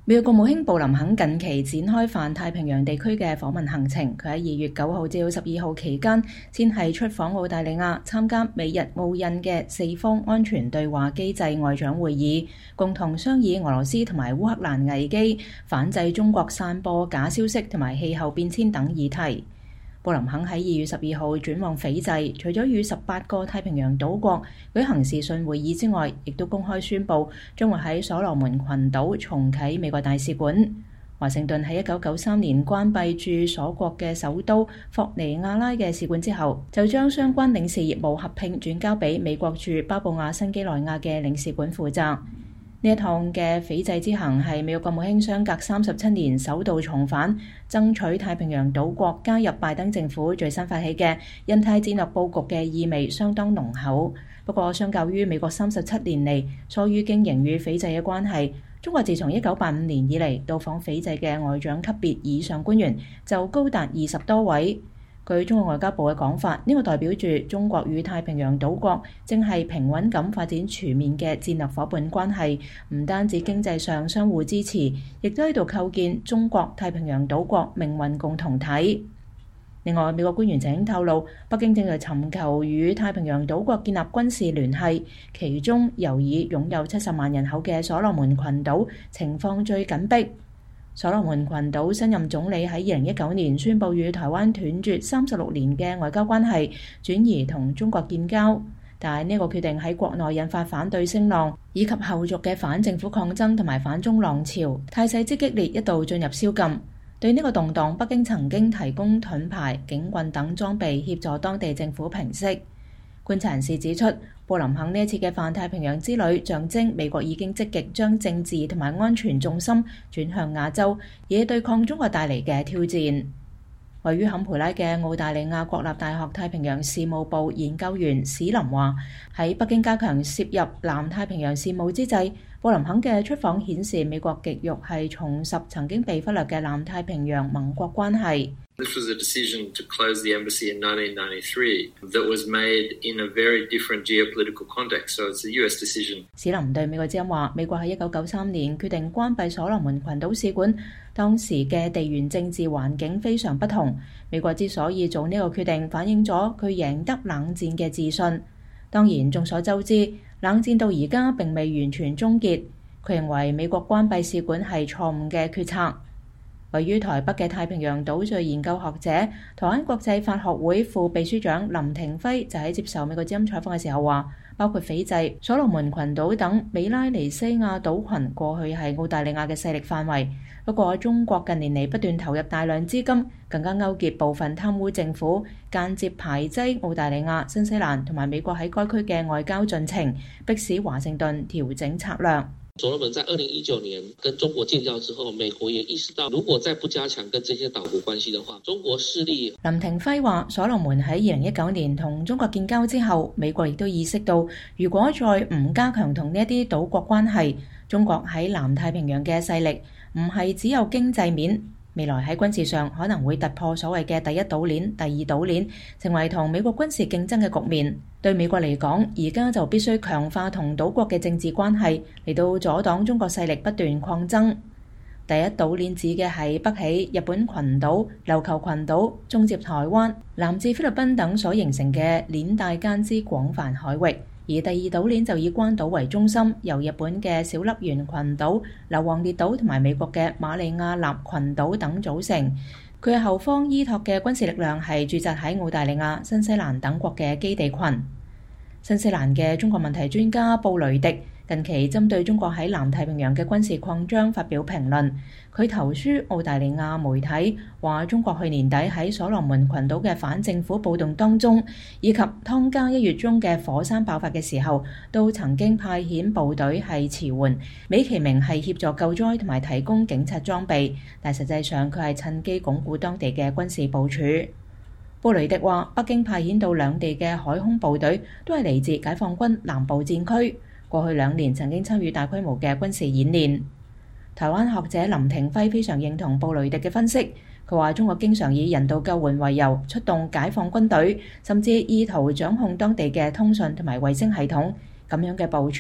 美國國務卿布林肯近期展開泛太平洋地區嘅訪問行程，佢喺2月9號至到12號期間，先係出訪澳大利亞，參加美日澳印嘅4方安全對話機制外長會議，共同商議俄羅斯同埋烏克蘭危機、反制中國散播假消息同埋氣候變遷等議題。布林肯喺2月12號轉往斐濟，除咗與18個太平洋島國舉行視訊會議之外，亦都公開宣布將會喺所羅門群島重啟美國大使館。華盛頓喺1993年關閉駐所國嘅首都霍尼亞拉嘅使館之後，就將相關領事業務合併轉交俾美國駐巴布亞新幾內亞嘅領事館負責。呢一趟嘅斐濟之行係美國國務卿相隔37年首度重返，爭取太平洋島國加入拜登政府最新發起嘅印太戰略佈局嘅意味相當濃厚。不過，相較於美國37年嚟疏於經營與斐濟嘅關係，中國自從1985年以嚟到訪斐濟嘅外長級別以上官員就高達20多位。據中國外交部嘅講法，呢個代表住中國與太平洋島國正係平穩咁發展全面嘅戰略夥伴關係，唔單止經濟上相互支持，亦都喺度構建中國太平洋島國命運共同體。另外，美國官員曾經透露，北京正在尋求與太平洋島國建立軍事聯繫，其中尤以擁有70萬人口嘅所羅門群島情況最緊迫。所羅門群島新任總理喺2019年宣布與台灣斷絕36年嘅外交關係，轉移同中國建交。但係呢個決定喺國內引發反對聲浪，以及後續嘅反政府抗爭同埋反中浪潮，態勢之激烈一度進入宵禁。對呢個動盪，北京曾經提供盾牌、警棍等裝備協助當地政府平息。觀察人士指出，布林肯呢一次嘅泛太平洋之旅，象徵美國已經積極將政治同埋安全重心轉向亞洲，以對抗中國帶嚟嘅挑戰。位於坎培拉嘅澳大利亞國立大學太平洋事務部研究員史林話：喺北京加強涉入南太平洋事務之際，布林肯嘅出訪顯示美國極欲係重拾曾經被忽略嘅南太平洋盟國關係。 This was a decision to close the embassy in 1993 that was made in a very different geopolitical context, so it's a US decision. 史林對美國之音話：美國喺1993年決定關閉所羅門群島使館，當時嘅地緣政治環境非常不同。美國之所以做呢個決定，反映咗佢贏得冷戰嘅自信。當然，眾所周知，冷戰到而家並未完全終結。佢認為美國關閉使館係錯誤嘅決策。位於台北嘅太平洋島嶼研究學者、台灣國際法學會副秘書長林廷輝就喺接受美國之音採訪嘅時候話，包括斐濟、所羅門群島等美拉尼西亞島群過去係澳大利亞嘅勢力範圍，不過中國近年嚟不斷投入大量資金，更加勾結部分貪污政府，間接排擠澳大利亞、新西蘭同埋美國喺該區嘅外交進程，迫使華盛頓調整策略。 所羅門在2019年跟中國建交之後，美國也意識到，如果再不加強跟這些島國關係的話，中國勢力。 林廷輝話：所羅門喺2019年同中國建交之後，美國亦都意識到，如果再唔加強同呢一啲島國關係，中國喺南太平洋嘅勢力唔係只有經濟面，未來喺軍事上可能會突破所謂嘅第一島鏈、第二島鏈，成為同美國軍事競爭嘅局面。對美國嚟講，而家就必須強化同島國嘅政治關係，嚟到阻擋中國勢力不斷擴增。第一島鏈指嘅係北起日本群島、琉球群島，中接台灣，南至菲律賓等所形成嘅鏈帶間之廣泛海域。而第二島鏈就以關島為中心，由日本嘅小笠原群島、硫磺列島同埋美國嘅馬里亞納群島等組成。佢嘅後方依託嘅軍事力量係駐紮喺澳大利亞、新西蘭等國嘅基地群。新西蘭嘅中國問題專家布雷迪近期針對中國喺南太平洋嘅軍事擴張發表評論。佢投書澳大利亞媒體，話中國去年底喺所羅門群島嘅反政府暴動當中，以及湯加1月中嘅火山爆發嘅時候，都曾經派遣部隊係馳援，美其名係協助救災同埋提供警察裝備，但實際上佢係趁機鞏固當地嘅軍事部署。布雷迪話：北京派遣到兩地嘅海空部隊都係嚟自解放軍南部戰區，過去2年曾經參與大規模嘅軍事演練。台灣學者林廷輝非常認同布雷迪嘅分析，佢話中國經常以人道救援為由出動解放軍隊，甚至意圖掌控當地嘅通訊同埋衛星系統，咁樣嘅部署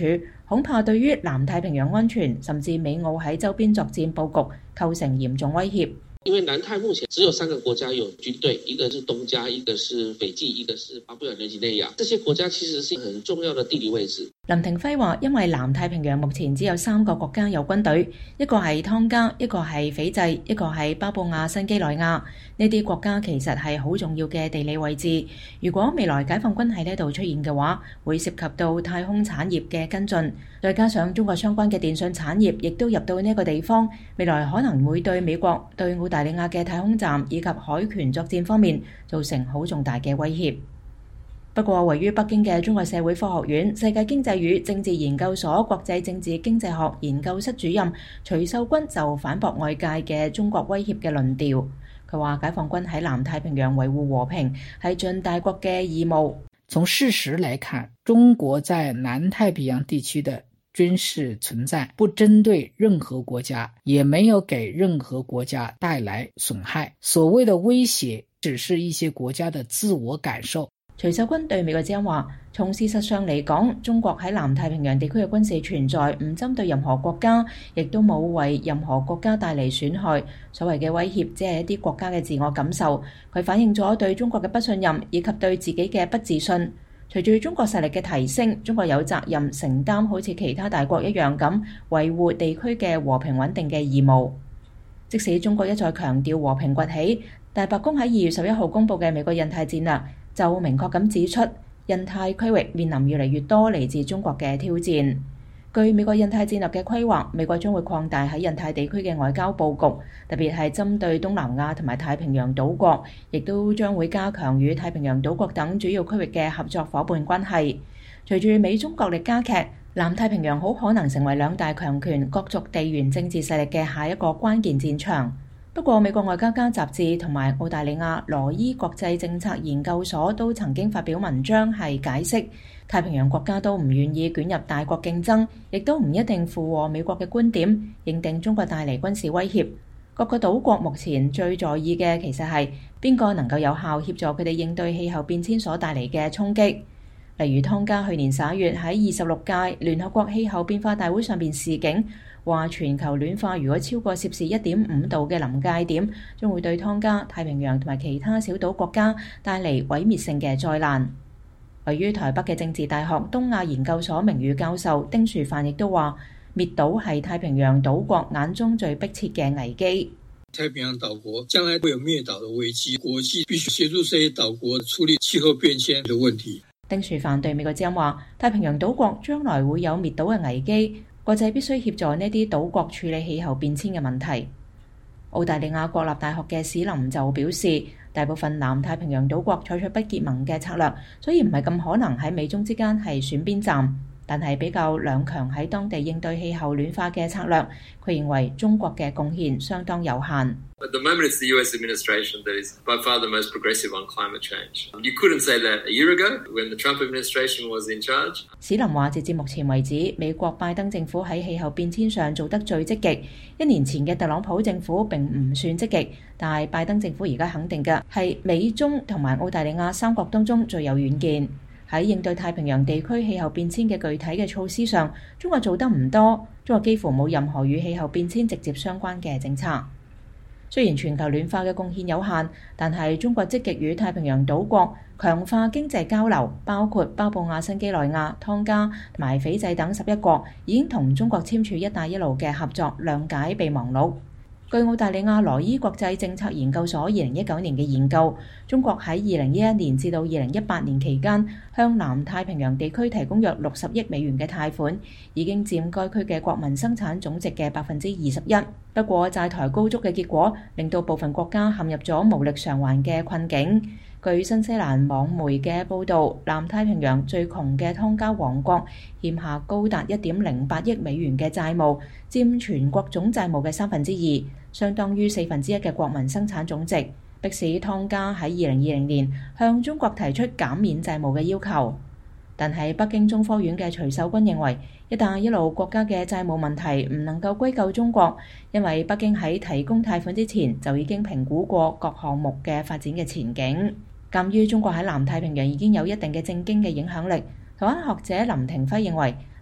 恐怕對於南太平洋安全甚至美澳喺周邊作戰佈局構成嚴重威脅。 因為南太目前只有3個國家有軍隊，一個是東加，一個是斐濟，一個是巴布亞紐幾內亞。這些國家其實是很重要的地理位置。 林廷輝話，因為南太平洋目前只有3個國家有軍隊，一個係湯加，一個係斐濟，一個係巴布亞新幾內亞。呢啲國家其實係好重要嘅地理位置。如果未來解放軍喺呢度出現嘅話，會涉及到太空產業嘅跟進，再加上中國相關嘅電信產業亦都入到呢個地方，未來可能會對美國、對澳大利亞嘅太空站以及海權作戰方面造成好重大嘅威脅。不過，位於北京嘅中國社會科學院世界經濟與政治研究所國際政治經濟學研究室主任徐秀君就反駁外界嘅中國威脅嘅論調。佢話解放軍喺南太平洋維護和平係盡大國嘅義務。 從事實來看，中國在南太平洋地區的軍事存在不針對任何國家，也沒有給任何國家帶來損害。所謂的威脅只是一些國家的自我感受。 徐秀君對美國之音話，從事實上嚟講，中國喺南太平洋地區嘅軍事存在唔針對任何國家，亦都冇為任何國家帶嚟損害。所謂嘅威脅只係一啲國家嘅自我感受，佢反映咗對中國嘅不信任以及對自己嘅不自信。隨住中國實力嘅提升，中國有責任承擔好似其他大國一樣咁維護地區嘅和平穩定嘅義務。即使中國一再強調和平崛起，但白宮喺2月11號公佈嘅美國印太戰略就明確咁指出，印太區域面臨越嚟越多嚟自中國嘅挑戰。據美國印太戰略嘅規劃，美國將會擴大喺印太地區嘅外交佈局，特別係針對東南亞同埋太平洋島國，亦都將會加強與太平洋島國等主要區域嘅合作夥伴關係。隨住美中角力加劇，南太平洋好可能成為兩大強權角逐地緣政治勢力嘅下一個關鍵戰場。不過，美國外交家雜誌同埋澳大利亞羅伊國際政策研究所都曾經發表文章係解釋，太平洋國家都唔願意捲入大國競爭，亦都唔一定附和美國嘅觀點，認定中國帶嚟軍事威脅。各個島國目前最在意嘅其實係邊個能夠有效協助佢哋應對氣候變遷所帶嚟嘅衝擊。例如湯加去年11月喺26屆聯合國氣候變化大會上邊示警，話全球暖化如果超過攝氏1.5度嘅臨界點，將會對湯加、太平洋同埋其他小島國家帶嚟毀滅性嘅災難。位於台北嘅政治大學東亞研究所名譽教授丁樹範亦都話，滅島係太平洋島國眼中最迫切嘅危機。 太平洋島國將來會有滅島嘅危機，國際必須協助這些島國處理氣候變遷嘅問題。 丁樹範對美國之音話，太平洋島國將來會有滅島嘅危機，國際必須協助呢啲島國處理氣候變遷嘅問題。澳大利亞國立大學嘅史林就表示，大部分南太平洋島國採取不結盟嘅策略，所以唔係咁可能喺美中之間係選邊站，但係比較兩強喺當地應對氣候暖化嘅策略。佢認為中國嘅貢獻相當有限。 At the moment, it's the US administration that is by far the most progressive on climate change. You couldn't say that a year ago when the Trump administration was in charge. 史林話，截至目前為止，美國拜登政府喺氣候變遷上做得最積極。1年前嘅特朗普政府並唔算積極，但係拜登政府而家肯定嘅係美中同埋澳大利亞三國當中最有遠見。喺應對太平洋地區氣候變遷嘅具體嘅措施上，中國做得唔多，中國幾乎冇任何與氣候變遷直接相關嘅政策。雖然全球暖化嘅貢獻有限，但係中國積極與太平洋島國強化經濟交流，包括巴布亞新幾內亞、湯加同埋斐濟等11國已經同中國簽署一帶一路嘅合作諒解備忘錄。據澳大利亞羅伊國際政策研究所2019年嘅研究，中國喺2011年至到2018年期間，向南太平洋地區提供約60億美元嘅貸款，已經佔該區嘅國民生產總值嘅21%。不過債台高築嘅結果，令到部分國家陷入咗無力償還嘅困境。據新西蘭網媒嘅報導，南太平洋最窮嘅湯加王國欠下高達1.08億美元嘅債務，佔全國總債務嘅2%，相當於1/4嘅國民生產總值，迫使湯加喺2020年向中國提出減免債務嘅要求。但係北京中科院嘅徐秀君認為，一帶一路國家嘅債務問題唔能夠歸咎中國，因為北京喺提供貸款之前就已經評估過各項目嘅發展嘅前景。鑑於中國喺南太平洋已經有一定嘅政經嘅影響力，台灣學者林廷輝認為，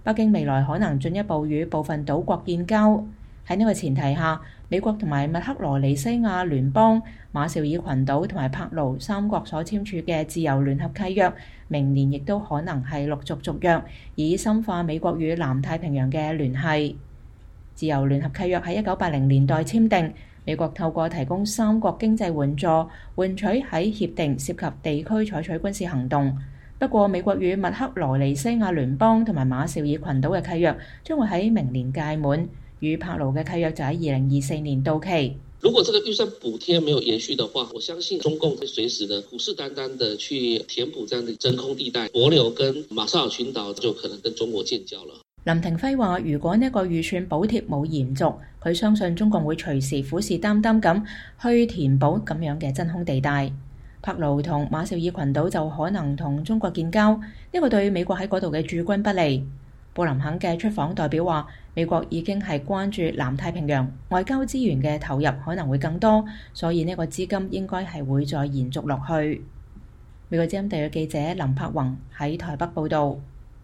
北京未來可能進一步與部分島國建交。喺呢個前提下，美國同埋密克羅尼西亞聯邦、馬紹爾群島同埋帕勞三國所簽署嘅自由聯合契約，明年亦都可能係陸續續約，以深化美國與南太平洋嘅聯繫。自由聯合契約喺1980年代簽訂，美國透過提供三國經濟援助，換取喺協定涉及地區採取軍事行動。不過，美國與密克羅尼西亞聯邦同埋馬紹爾群島嘅契約將會喺明年屆滿。與帕勞嘅契約就喺2024年到期。 如果這個預算補貼沒有延續的話，我相信中共會隨時的虎視眈眈的去填補這樣的真空地帶，帛琉跟馬紹爾群島就可能跟中國建交了。 林廷輝話：如果呢個預算補貼冇延續，佢相信中共會隨時虎視眈眈咁去填補咁樣嘅真空地帶。帕勞同馬紹爾群島就可能同中國建交，呢個對美國喺嗰度嘅駐軍不利。布林肯嘅出訪代表話，美國已經係關注南太平洋，外交資源嘅投入可能會更多，所以呢個資金應該係會再延續落去。美國之音特約記者林柏宏喺台北報導。